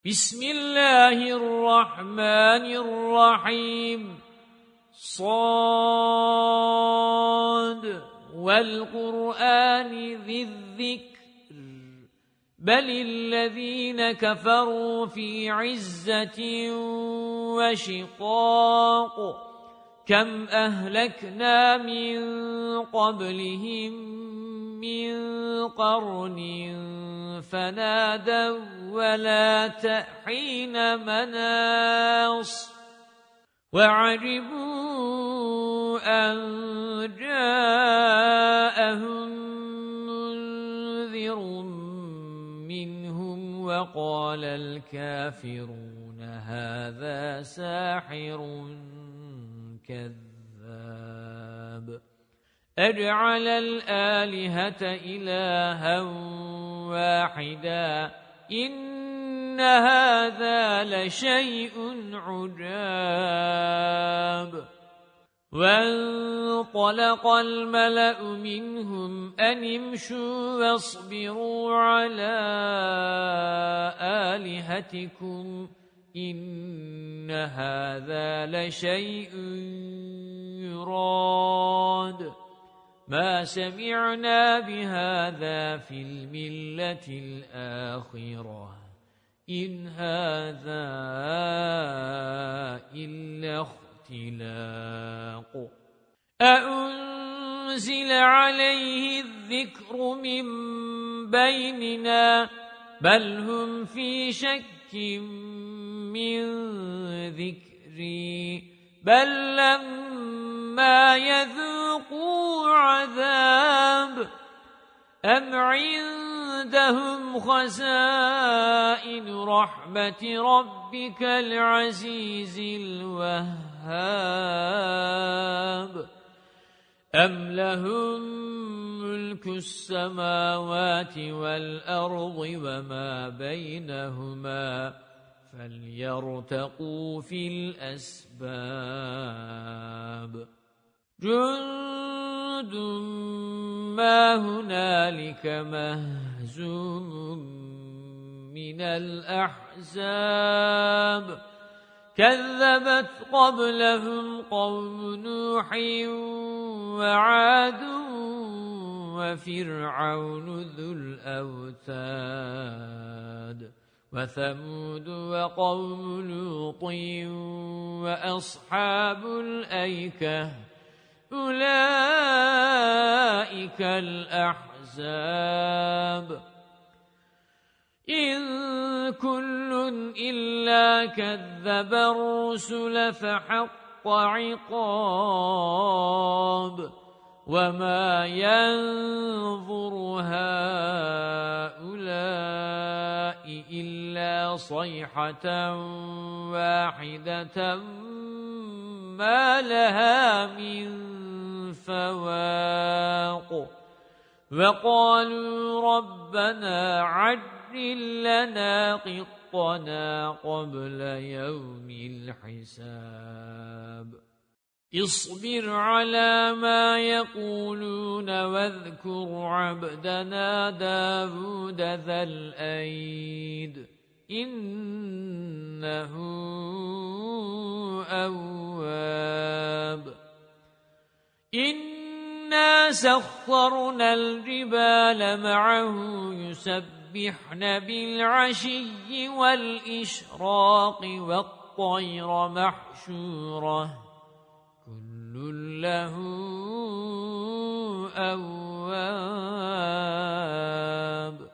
بسم الله الرحمن الرحيم صاد والقرآن ذي الذكر بل الذين كفروا في عزة وشقاق كم أهلكنا من قبلهم من قرن فنادوا ولا تحين مناص وعجبوا أن جاءهم منذر منهم وقال الكافرون هذا ساحر كذاب أجعل الآلهة إلها واحدا إن هذا لشيء عجاب وانطلق الملأ منهم أن امشوا واصبروا على آلهتكم إن هذا لشيء يراد ما سمعنا بهذا في الملة الآخرة إن هذا إلا اختلاق أأنزل عليه الذكر من بيننا بل هم في شك من ذكري بل لما يذوقوا عذاب أم عندهم خزائن رحمة ربك العزيز الوهاب أم لهم ملك السماوات والأرض وما بينهما فليرتقوا في الأسباب جند ما هنالك مهزوم من الأحزاب كذبت قبلهم قوم نوح وعاد وفرعون ذو الأوتاد وثمود وقوم لوط وأصحاب الأيكة أولئك الأحزاب إن كل إلا كذب الرسل فحق عقاب وما ينظر هؤلاء إلا صيحة واحدة ما لها من فواق وقالوا ربنا عجل لنا قطنا قبل يوم الحساب اصبر على ما يقولون واذكر عبدنا داود ذا الأيد إنه أواب إنا سخرنا الجبال معه يسبحن بالعشي والإشراق والطير محشورة كل له أواب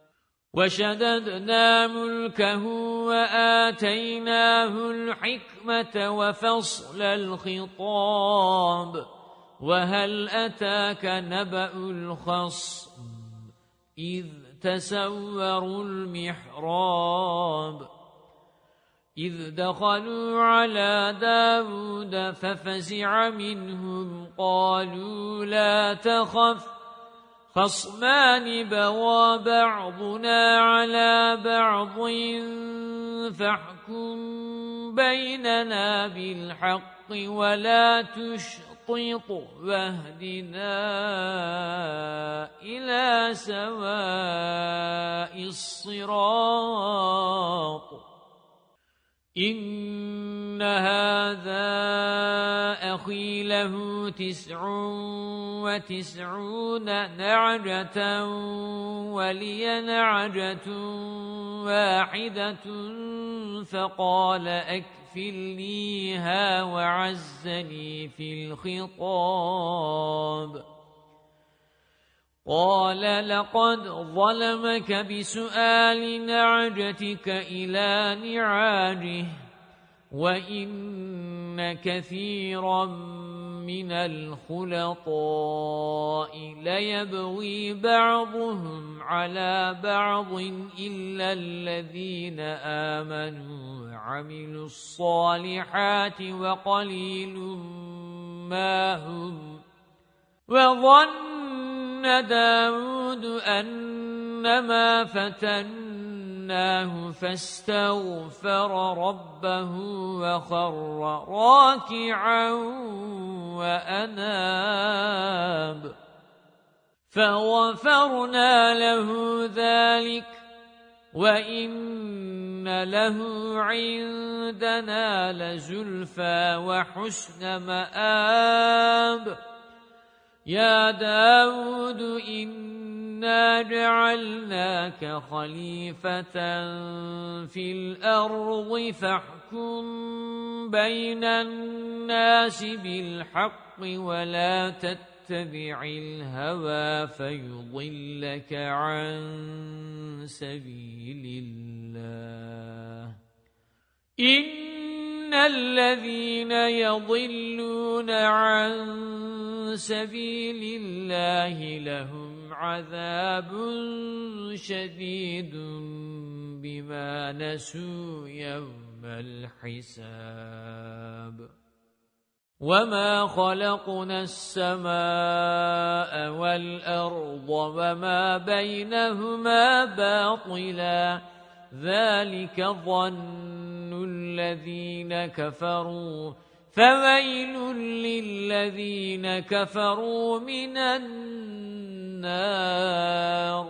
وشددنا ملكه وآتيناه الحكمة وفصل الخطاب وهل أتاك نبأ الخصم إذ تسوروا المحراب إذ دخلوا على داود ففزع منهم قالوا لا تخف خصمان بغى بعضنا على بعض فاحكم بيننا بالحق ولا تشطط واهدنا إلى سواء الصراط إن هذا أخي له 99 نعجة ولي نعجة واحدة فقال أكفلنيها وعزني في الخطاب قال لقد ظلمك بسؤال نعجتك إلى نعاجه وإن كثيرا من الخلطاء ليبغي بعضهم على بعض إلا الذين آمنوا وعملوا الصالحات وقليل ما هم وظن داود أنما فتناه فاستغفر ربه وخر راكعا وأناب فغفرنا له ذلك وإن له عندنا لزلفى وحسن مآب يا داود إنا جعلناك خليفة في الأرض فاحكم بين الناس بالحق ولا تتبع الهوى فيضلك عن سبيل الله إن الذين يضلون عن سبيل الله لهم عذاب شديد بما نسوا يوم الحساب وما خلقنا السماء والأرض وما بينهما باطلا ذلك ظن الذين كفروا فويل للذين كفروا من النار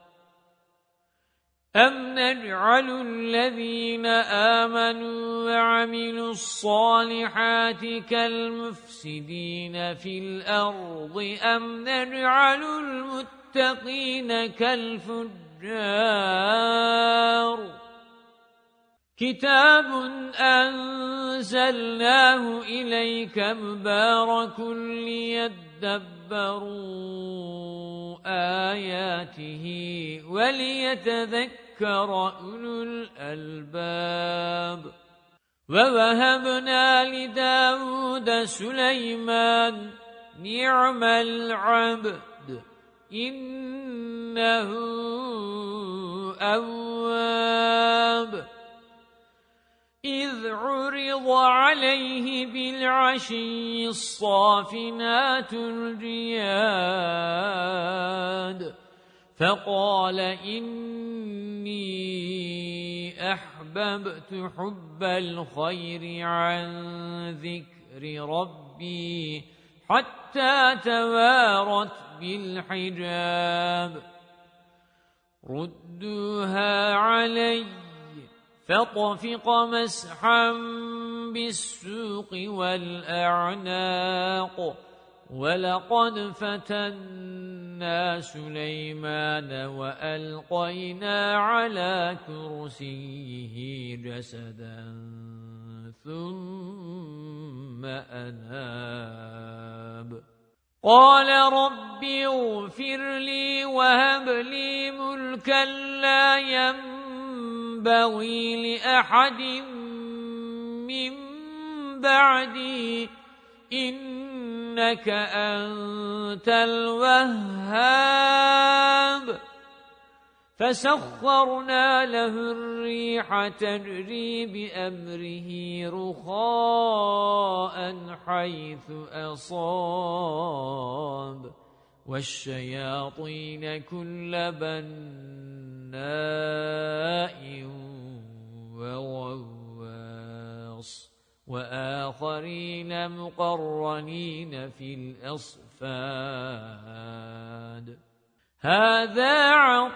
أم نجعل الذين آمنوا وعملوا الصالحات كالمفسدين في الأرض أم نجعل المتقين كالفجار كتاب أنزلناه إليك مبارك ليدبروا آياته وليتذكر أولو الألباب ووهبنا لداود سليمان نعم العبد إنه أواب إذ عرض عليه بالعشي الصافنات الجياد فقال إني أحببت حب الخير عن ذكر ربي حتى توارت بالحجاب ردوها علي فطفق مسحا بالسوق والأعناق ولقد فتنا سليمان وألقينا على كرسيه جسدا ثم أناب قال رب اغفر لي وهب لي ملكا لا ينبغي لأحد من بعدي إنك أنت الوهاب فسخرنا له الريح تجري بأمره رخاء حيث أصاب والشياطين كل بناء وغواص وآخرين مقرنين في الأصفاد هذا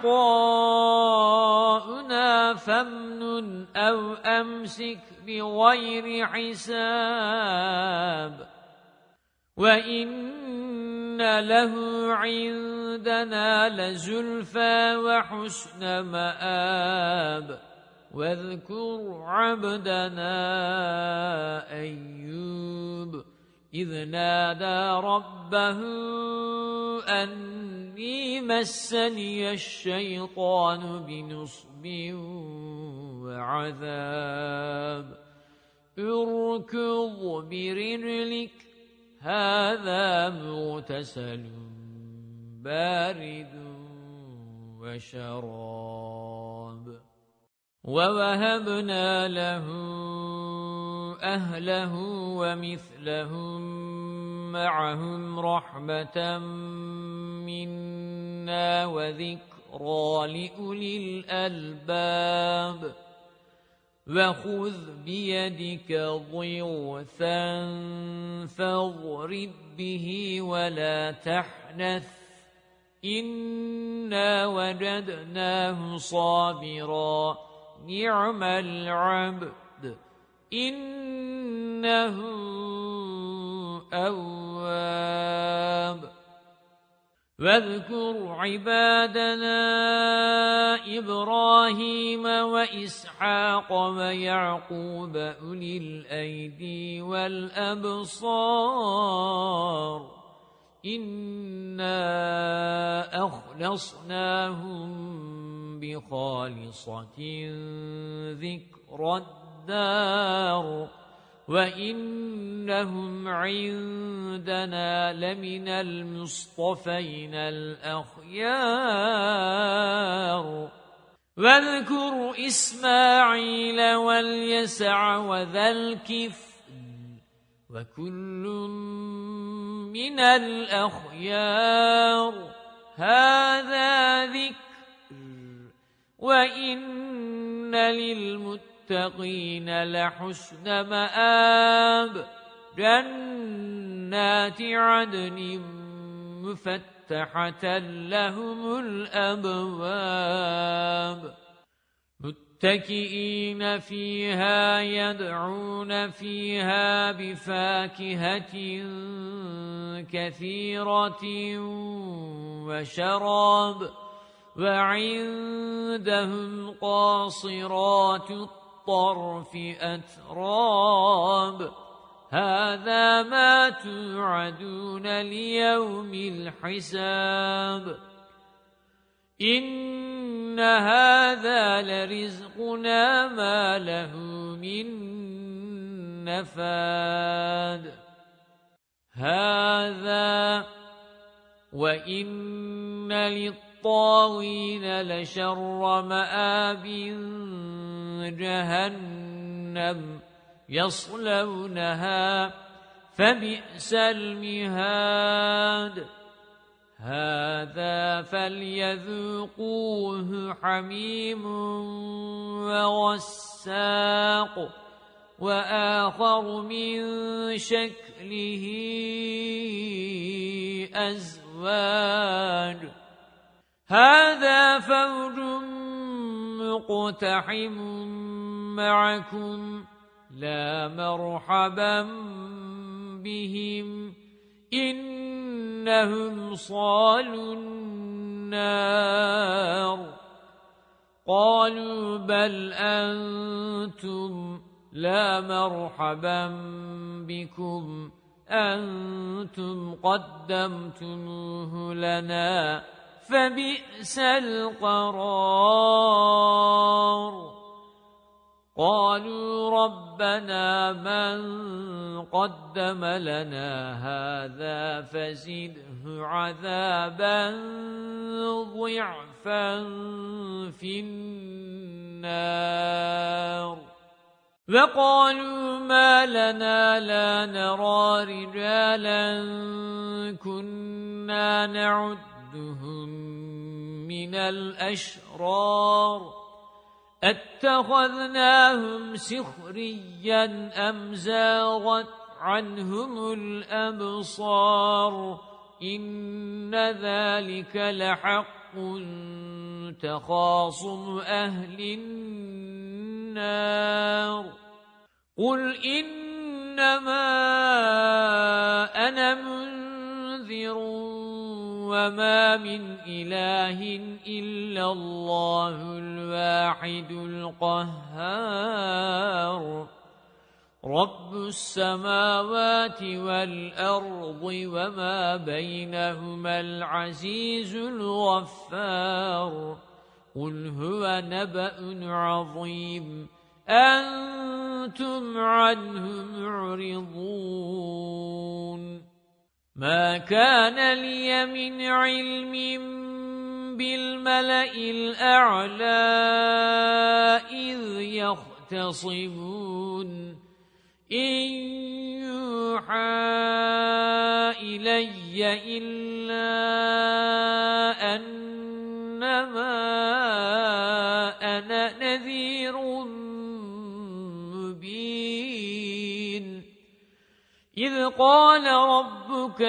عطاؤنا فامنن أو أمسك بغير حساب وإن له عندنا لزلفى وحسن مآب واذكر عبدنا أيوب إذ نادى ربه أني مسني الشيطان بنصب وعذاب اركض برجلك هذا مغتسل بارد وشراب ووهبنا له أهله ومثلهم معهم رحمة منا وذكرى لأولي الألباب وخذ بيدك ضغثا فاضرب به ولا تحنث إنا وجدناه صابرا نعم العبد إنه أواب واذكر عبادنا إبراهيم وإسحاق ويعقوب أولي الأيدي والأبصار إنا أخلصناهم بخالصة ذكر الدار وإنهم عندنا لمن المصطفين الأخيار واذكر إسماعيل واليسع وذا الكفل وكل من الأخيار هذا ذكر وإن للمتقين لحسن مآب جنات عدن مفتحة لهم الأبواب متكئين فيها يدعون فيها بفاكهة كثيرة وشراب وعندهم قاصرات الطرف أتراب هذا ما توعدون ليوم الحساب إن هذا لرزقنا ما له من نفاد هذا وإن للطاغين لشر مآب جهنم يصلونها فبئس المهاد هذا فليذوقوه حميم وغساق وآخر من شكله أزواج هذا فوج مقتحم معكم لا مرحبا بهم إنهم صالوا النار قالوا بل أنتم لا مرحبا بكم أنتم قدمتموه لنا فبئس القرار قالوا ربنا من قدم لنا هذا فزده عذابا ضعفا في النار وقالوا ما لنا لا نرى رجالا كنا نعدهم من الأشرار اتخذناهم سخريا أم زاغت عنهم الأبصار إن ذلك لحق تخاصم أهل النار قل إنما أنا منذر وما من إله إلا الله الواحد القهار رب السماوات والأرض وما بينهما العزيز الغفار قل هو نبأ عظيم أنتم عنه معرضون ما كان لي من علم بالملأ الأعلى إذ يختصمون إن يوحى إلي إلا أنما أنا نذير مبين إذ قال ربك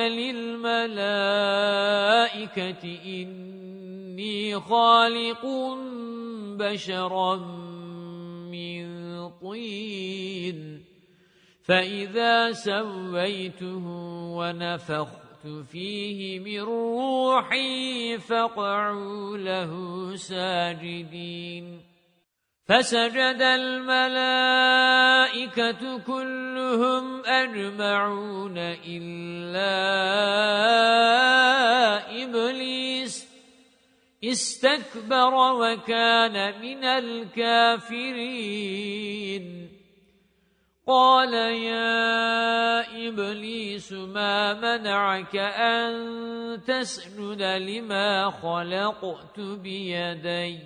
للملائكة إني خالق بشرا من طين فإذا سويته ونفخت فيه من روحي فقعوا له ساجدين فسجد الملائكة كلهم أجمعون إلا إبليس استكبر وكان من الكافرين قال يا إبليس ما منعك أن تسجد لما خلقت بيدي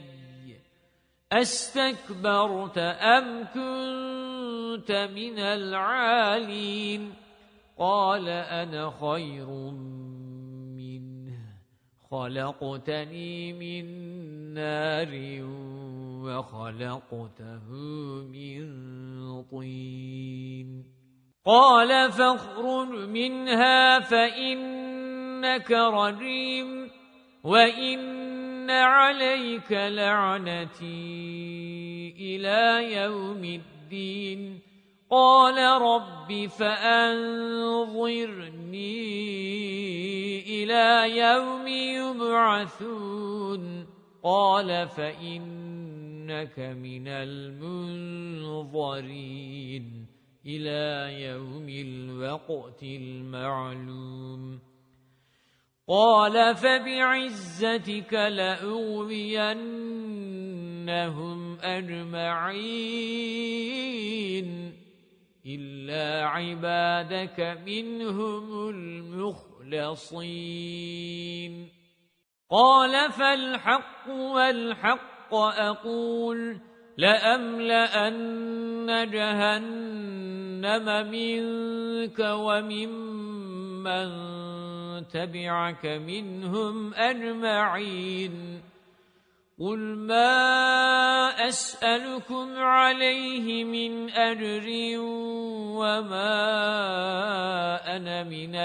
أستكبرت أم كنت من العالين قال أنا خير منه خلقتني من نار وخلقته من طين قال فاخرج منها فإنك رجيم وإن عليك لعنتي إلى يوم الدين قال رب فأنظرني إلى يوم يبعثون قال فإنك من المنظرين إلى يوم الوقت المعلوم قال فبعزتك لأغوينهم أجمعين إلا عبادك منهم المخلصين قال فالحق والحق أقول لأملأن جهنم منك وممن تبعك منهم أجمعين قل ما أسألكم عليه من أجر وما أنا من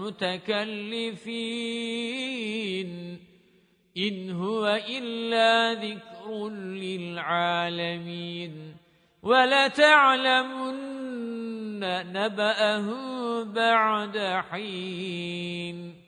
المتكلفين إن هو إلا ذكر للعالمين ولتعلمن نبأه بعد حين